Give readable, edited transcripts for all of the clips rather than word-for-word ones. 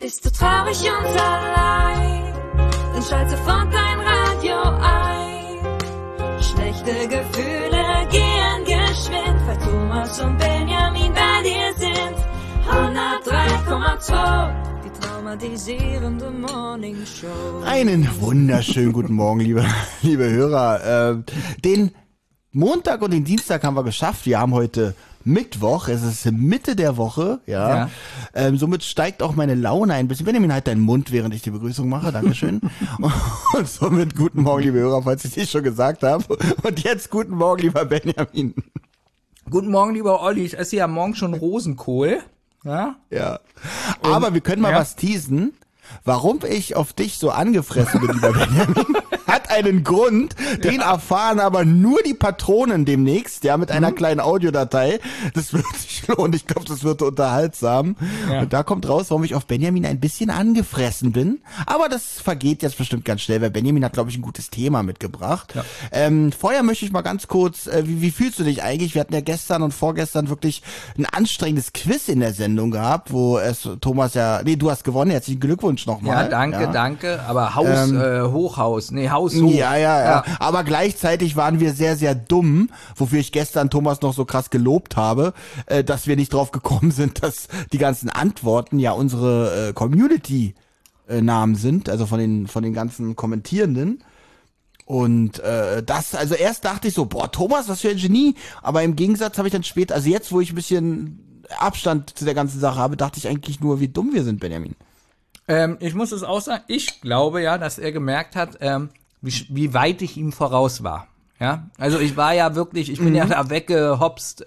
Bist du traurig und allein, dann schalte sofort dein Radio ein. Schlechte Gefühle gehen geschwind, weil Thomas und Benjamin bei dir sind. 103,2, die traumatisierende Morning Show. Einen wunderschönen guten Morgen, liebe Hörer. Den Montag und den Dienstag haben wir geschafft. Wir haben heute Mittwoch, es ist Mitte der Woche, ja. Somit steigt auch meine Laune ein bisschen. Benjamin, halt deinen Mund, während ich die Begrüßung mache, Dankeschön. Und somit guten Morgen, liebe Hörer, falls ich es schon gesagt habe. Und jetzt guten Morgen, lieber Benjamin. Guten Morgen, lieber Olli, ich esse ja morgen schon Rosenkohl. Ja. Aber wir können mal was teasen. Warum ich auf dich so angefressen bin, lieber Benjamin, hat einen Grund, den erfahren aber nur die Patronen demnächst, ja, mit einer kleinen Audiodatei. Das wird sich lohnen, ich glaube, das wird unterhaltsam. Ja. Und da kommt raus, warum ich auf Benjamin ein bisschen angefressen bin. Aber das vergeht jetzt bestimmt ganz schnell, weil Benjamin hat, glaube ich, ein gutes Thema mitgebracht. Ja. Vorher möchte ich mal ganz kurz, wie fühlst du dich eigentlich? Wir hatten ja gestern und vorgestern wirklich ein anstrengendes Quiz in der Sendung gehabt, wo es Thomas du hast gewonnen, herzlichen Glückwunsch nochmal. Ja, danke. Aber Haus hoch. Ja. Aber gleichzeitig waren wir sehr, sehr dumm, wofür ich gestern Thomas noch so krass gelobt habe, dass wir nicht drauf gekommen sind, dass die ganzen Antworten ja unsere Community-Namen sind, also von den ganzen Kommentierenden. Und also erst dachte ich so, Thomas, was für ein Genie. Aber im Gegensatz habe ich dann später, also jetzt, wo ich ein bisschen Abstand zu der ganzen Sache habe, dachte ich eigentlich nur, wie dumm wir sind, Benjamin. Ich muss es auch sagen, ich glaube ja, dass er gemerkt hat, wie weit ich ihm voraus war. Ja, also ich war ja wirklich, ich bin ja da weggehopst,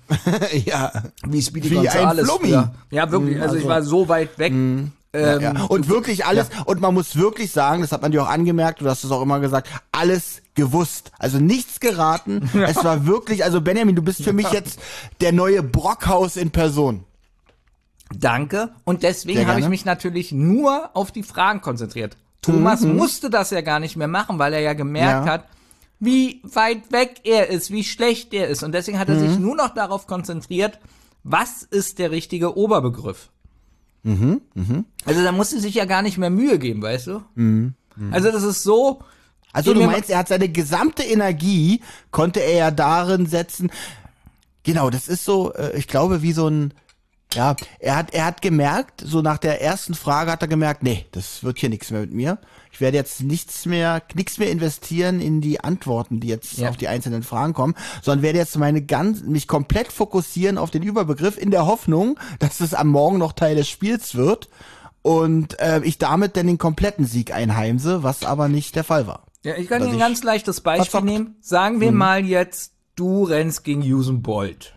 wie Speedy Gonzales. Ja, wirklich, also ich war so weit weg. Und wirklich alles, und man muss wirklich sagen, das hat man dir auch angemerkt, du hast es auch immer gesagt, alles gewusst, also nichts geraten. Ja. Es war wirklich, also Benjamin, du bist für mich jetzt der neue Brockhaus in Person. Danke. Und deswegen habe ich mich natürlich nur auf die Fragen konzentriert. Thomas musste das ja gar nicht mehr machen, weil er ja gemerkt hat, wie weit weg er ist, wie schlecht er ist. Und deswegen hat er sich nur noch darauf konzentriert, was ist der richtige Oberbegriff. Also da musste sich ja gar nicht mehr Mühe geben, weißt du? Also das ist so... Also du meinst, er hat seine gesamte Energie, konnte er ja darin setzen. Genau, das ist so, ich glaube, wie so ein... Ja, er hat gemerkt, so nach der ersten Frage hat er gemerkt, nee, das wird hier nichts mehr mit mir. Ich werde jetzt nichts mehr investieren in die Antworten, die jetzt auf die einzelnen Fragen kommen, sondern werde jetzt mich komplett fokussieren auf den Überbegriff in der Hoffnung, dass es am Morgen noch Teil des Spiels wird und ich damit dann den kompletten Sieg einheimse, was aber nicht der Fall war. Ja, ich kann dir ein ganz leichtes Beispiel nehmen. Sagen wir mal jetzt, du rennst gegen Usain Bolt.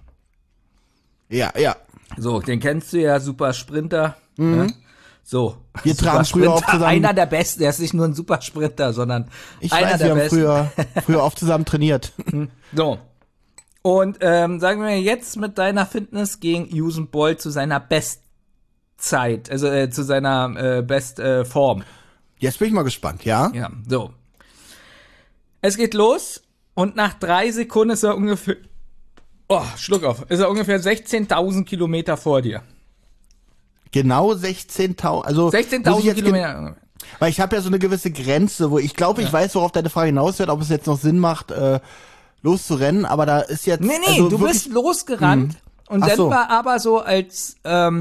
Ja. So, den kennst du ja, super Sprinter. Ja? So. Wir tragen früher oft zusammen. Einer der Besten, der ist nicht nur ein super Sprinter, sondern einer der Besten. Wir haben früher oft zusammen trainiert. So. Und sagen wir jetzt mit deiner Fitness gegen Usain Bolt zu seiner Bestzeit, also zu seiner Bestform. Jetzt bin ich mal gespannt, ja? Ja, so. Es geht los und nach 3 Sekunden ist er ungefähr... Schluck auf. Ist er ungefähr 16.000 Kilometer vor dir. Genau 16.000, also 16.000 Kilometer. Weil ich habe ja so eine gewisse Grenze, wo ich glaube, ich weiß, worauf deine Frage hinaus wird, ob es jetzt noch Sinn macht, loszurennen, aber da ist jetzt... Nee, also du bist losgerannt und dann war aber so als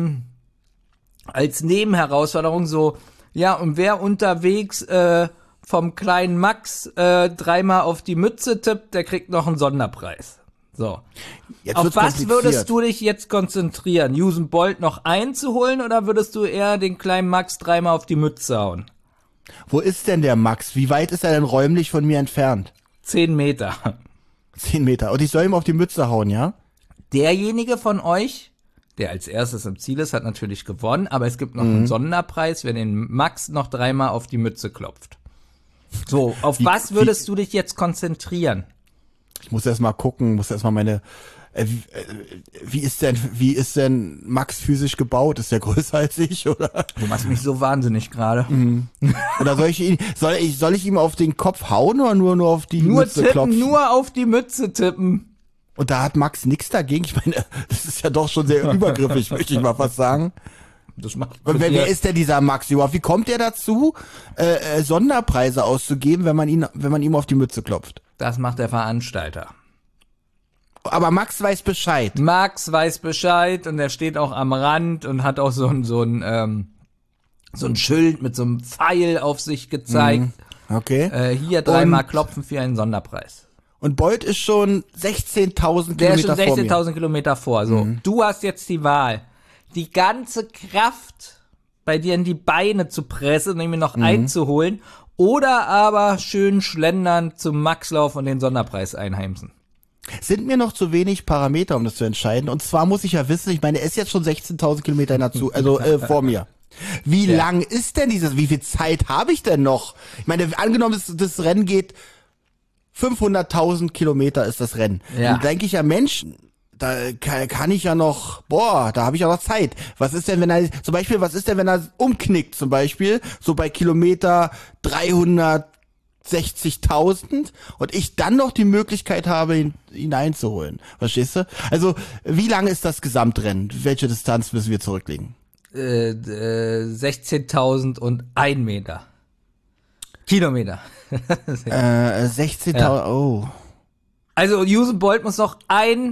Nebenherausforderung so, ja, und wer unterwegs vom kleinen Max 3-mal auf die Mütze tippt, der kriegt noch einen Sonderpreis. So. Auf was würdest du dich jetzt konzentrieren? Usain Bolt noch einzuholen oder würdest du eher den kleinen Max 3-mal auf die Mütze hauen? Wo ist denn der Max? Wie weit ist er denn räumlich von mir entfernt? 10 Meter. 10 Meter. Und ich soll ihm auf die Mütze hauen, ja? Derjenige von euch, der als erstes im Ziel ist, hat natürlich gewonnen, aber es gibt noch einen Sonderpreis, wenn den Max noch 3-mal auf die Mütze klopft. So, auf was würdest du dich jetzt konzentrieren? Ich muss erst mal gucken, meine, wie ist denn Max physisch gebaut? Ist der größer als ich, oder? Du machst mich so wahnsinnig gerade. Oder soll ich ihm auf den Kopf hauen oder nur auf die Mütze klopfen? Nur auf die Mütze tippen. Und da hat Max nichts dagegen. Ich meine, das ist ja doch schon sehr übergriffig, möchte ich mal fast sagen. Das macht Wer ist denn dieser Max überhaupt? Wie kommt der dazu, Sonderpreise auszugeben, wenn man ihm auf die Mütze klopft? Das macht der Veranstalter. Aber Max weiß Bescheid. Max weiß Bescheid und er steht auch am Rand und hat auch so ein Schild mit so einem Pfeil auf sich gezeigt. Okay. Hier dreimal klopfen für einen Sonderpreis. Und Bolt ist schon 16.000 Kilometer vor mir. Der ist schon 16.000 Kilometer vor. So, Du hast jetzt die Wahl, die ganze Kraft bei dir in die Beine zu pressen und ihn noch einzuholen oder aber schön schlendern zum Maxlauf und den Sonderpreis einheimsen. Sind mir noch zu wenig Parameter, um das zu entscheiden. Und zwar muss ich ja wissen, ich meine, er ist jetzt schon 16.000 Kilometer vor mir. Wie lang ist denn wie viel Zeit habe ich denn noch? Ich meine, angenommen, das Rennen geht 500.000 Kilometer ist das Rennen. Ja. Dann denke ich ja, Mensch, da kann ich ja noch, da habe ich ja noch Zeit. Was ist denn, wenn er umknickt, zum Beispiel, so bei Kilometer 360.000 und ich dann noch die Möglichkeit habe, ihn einzuholen. Verstehst du? Also, wie lang ist das Gesamtrennen? Welche Distanz müssen wir zurücklegen? 16.001 Meter. Kilometer. 16.000, ja. Oh. Also Usain Bolt muss noch 1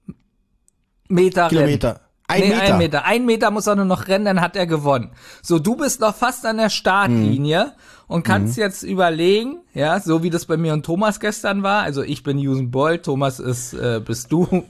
Meter Kilometer. rennen. 1 Meter. 1 Meter muss er nur noch rennen, dann hat er gewonnen. So, du bist noch fast an der Startlinie und kannst jetzt überlegen, ja, so wie das bei mir und Thomas gestern war. Also ich bin Usain Bolt, Thomas bist du.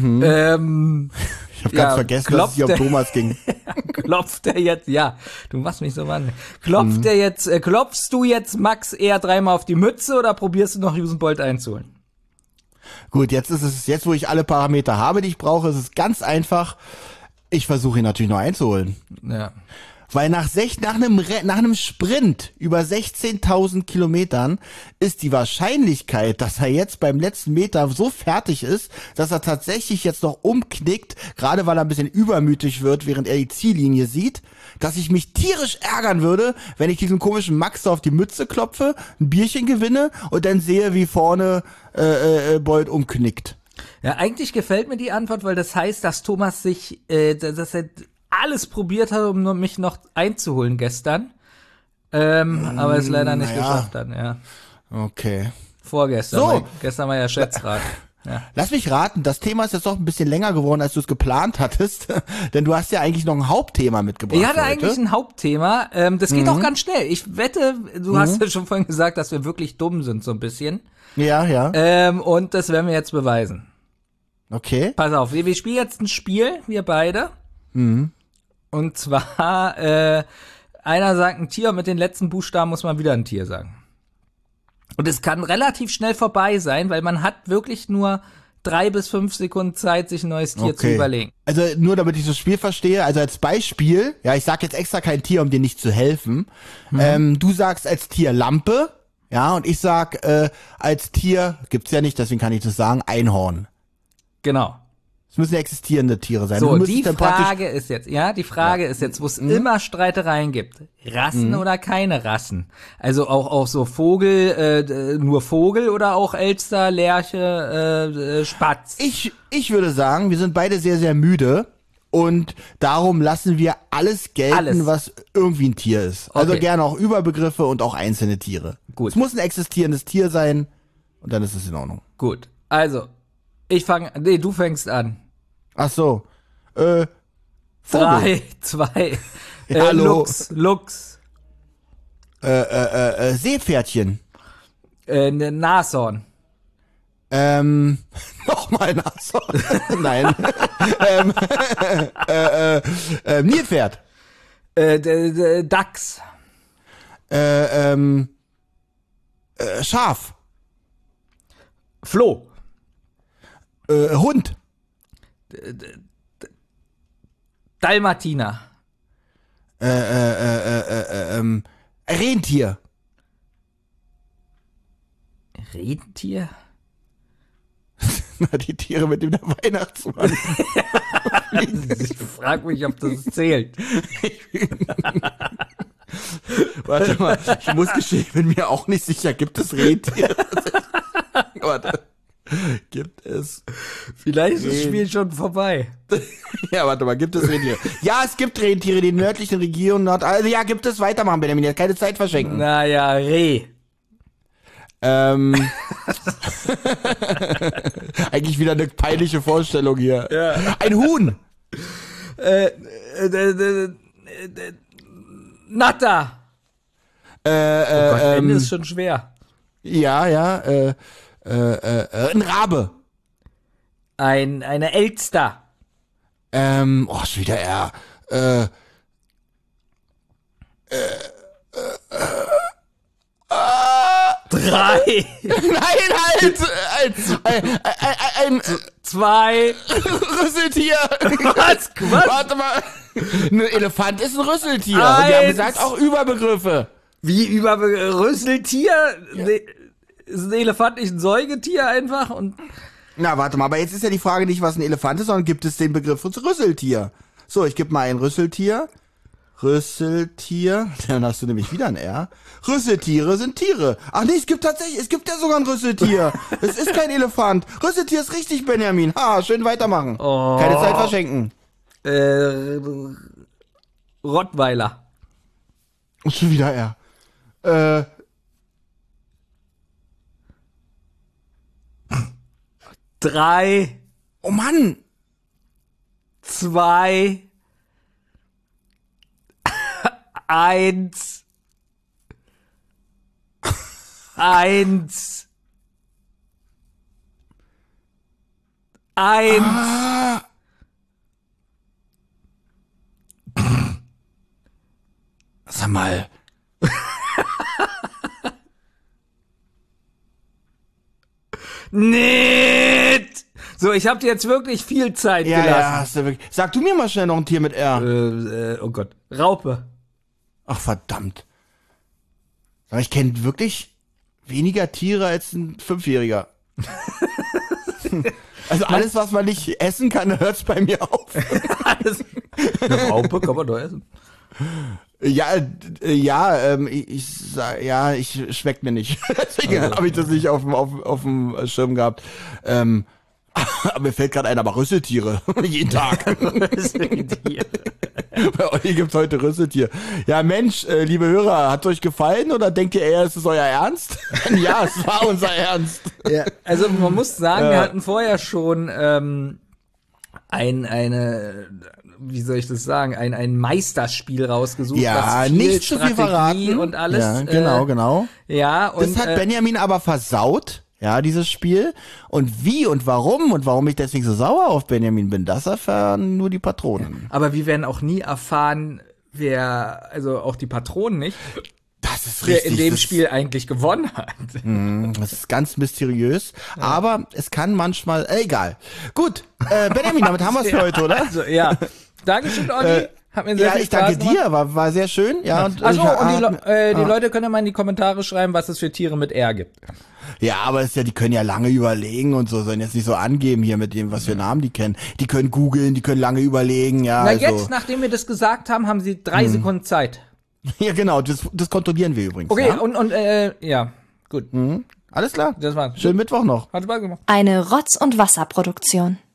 Ich habe ganz vergessen, dass es hier um Thomas ging. Klopft er jetzt, du machst mich so wahnsinnig. Klopfst du jetzt Max eher dreimal auf die Mütze oder probierst du noch Usain Bolt einzuholen? Gut, jetzt wo ich alle Parameter habe, die ich brauche, ist es ganz einfach. Ich versuche ihn natürlich noch einzuholen. Ja. Weil nach einem Sprint über 16.000 Kilometern ist die Wahrscheinlichkeit, dass er jetzt beim letzten Meter so fertig ist, dass er tatsächlich jetzt noch umknickt, gerade weil er ein bisschen übermütig wird, während er die Ziellinie sieht, dass ich mich tierisch ärgern würde, wenn ich diesen komischen Max auf die Mütze klopfe, ein Bierchen gewinne und dann sehe, wie vorne Bolt umknickt. Ja, eigentlich gefällt mir die Antwort, weil das heißt, dass Thomas dass er alles probiert hat, um mich noch einzuholen gestern. Aber es leider nicht geschafft hat, ja. Okay. Vorgestern. So. Gestern war ja Schätzrat. Ja. Lass mich raten, das Thema ist jetzt doch ein bisschen länger geworden, als du es geplant hattest. Denn du hast ja eigentlich noch ein Hauptthema mitgebracht. Ich hatte eigentlich ein Hauptthema. Das geht auch ganz schnell. Ich wette, du hast ja schon vorhin gesagt, dass wir wirklich dumm sind, so ein bisschen. Ja. Und das werden wir jetzt beweisen. Okay. Pass auf, wir spielen jetzt ein Spiel, wir beide. Und zwar, einer sagt ein Tier und mit den letzten Buchstaben muss man wieder ein Tier sagen. Und es kann relativ schnell vorbei sein, weil man hat wirklich nur 3 bis 5 Sekunden Zeit, sich ein neues Tier zu überlegen. Also nur damit ich das Spiel verstehe, also als Beispiel, ich sag jetzt extra kein Tier, um dir nicht zu helfen. Du sagst als Tier Lampe, und ich sag als Tier, gibt's ja nicht, deswegen kann ich das sagen, Einhorn. Genau. Es müssen existierende Tiere sein. So, die Frage ist jetzt, wo es immer Streitereien gibt. Rassen oder keine Rassen? Also auch so Vogel, nur Vogel oder auch Elster, Lerche, Spatz? Ich würde sagen, wir sind beide sehr, sehr müde und darum lassen wir alles gelten, was irgendwie ein Tier ist. Also gerne auch Überbegriffe und auch einzelne Tiere. Gut. Es muss ein existierendes Tier sein und dann ist es in Ordnung. Gut, also du fängst an. Ach so. 3, 2, Hallo. Luchs. Seepferdchen. Nashorn. Nochmal Nashorn. Nein. Nilpferd. Dachs. Schaf. Floh. Hund. Dalmatiner. Rentier. Rentier? Na, die Tiere mit dem Weihnachtsmann. Ich frag mich, ob das zählt. Warte mal, ich muss gestehen, ich bin mir auch nicht sicher, gibt es Rentiere? Warte. Gibt es. Vielleicht ist das Spiel schon vorbei. Ja, warte mal, gibt es Rentiere? Ja, es gibt Rentiere, die nördlichen Regionen also ja, gibt es. Weitermachen, Benjamin, keine Zeit verschenken. Naja, Reh. Eigentlich wieder eine peinliche Vorstellung hier. Ja. Ein Huhn. Natter. Oh Gott, Ende ist schon schwer. Ja, ein Rabe. Eine Elster. Schon wieder R. 3. Nein, halt! Ein 2. Rüsseltier. Was? Warte mal. Ein Elefant ist ein Rüsseltier. Und wir haben gesagt, auch Überbegriffe. Wie über Rüsseltier? Ja. Ist ein Elefant nicht ein Säugetier einfach? Und na, warte mal, aber jetzt ist ja die Frage nicht, was ein Elefant ist, sondern gibt es den Begriff für Rüsseltier? So, ich gebe mal ein Rüsseltier. Rüsseltier, dann hast du nämlich wieder ein R. Rüsseltiere sind Tiere. Ach nee, es gibt ja sogar ein Rüsseltier. Es ist kein Elefant. Rüsseltier ist richtig, Benjamin. Ha, schön weitermachen. Oh. Keine Zeit verschenken. Rottweiler. Und schon wieder R. 3. Oh Mann. 2. 1. 1. 1. Sag mal. Nicht! So, ich habe dir jetzt wirklich viel Zeit gelassen. Ja, hast du wirklich. Sag du mir mal schnell noch ein Tier mit R. Oh Gott. Raupe. Ach, verdammt. Aber ich kenne wirklich weniger Tiere als ein 5-Jähriger. Also alles, was man nicht essen kann, hört's bei mir auf. Eine Raupe kann man doch essen. Ich schmeckt mir nicht. Deswegen habe ich das nicht auf dem Schirm gehabt. Aber mir fällt gerade ein, aber Rüsseltiere. Jeden Tag. Rüsseltiere. Bei euch gibt's heute Rüsseltier. Ja, Mensch, liebe Hörer, hat's euch gefallen oder denkt ihr eher, es ist euer Ernst? Ja, es war unser Ernst. Ja, also man muss sagen, wir hatten vorher schon ein Meisterspiel rausgesucht. Ja, nicht zu viel verraten. Und alles. Ja, genau. Ja, und das hat Benjamin aber versaut. Ja, dieses Spiel. Und wie und warum ich deswegen so sauer auf Benjamin bin, das erfahren nur die Patronen. Aber wir werden auch nie erfahren, also auch die Patronen nicht, das ist wer richtig, in dem Spiel eigentlich gewonnen hat. Das ist ganz mysteriös, aber es kann manchmal, egal. Gut, Benjamin, damit haben wir es für heute, oder? Also, ja. Dankeschön, Olli. Hat mir sehr viel ich danke Spaß dir, war sehr schön. Ja, und die Leute können ja mal in die Kommentare schreiben, was es für Tiere mit R gibt. Ja, aber die können ja lange überlegen und so, sollen jetzt nicht so angeben hier mit dem, was für Namen die kennen. Die können googeln, die können lange überlegen, ja. Na, jetzt, nachdem wir das gesagt haben, haben sie 3 Sekunden Zeit. Ja, genau, das kontrollieren wir übrigens. Okay, ja? ja, gut. Alles klar. Das war's. Schönen Mittwoch noch. Hat Spaß gemacht. Eine Rotz- und Wasserproduktion.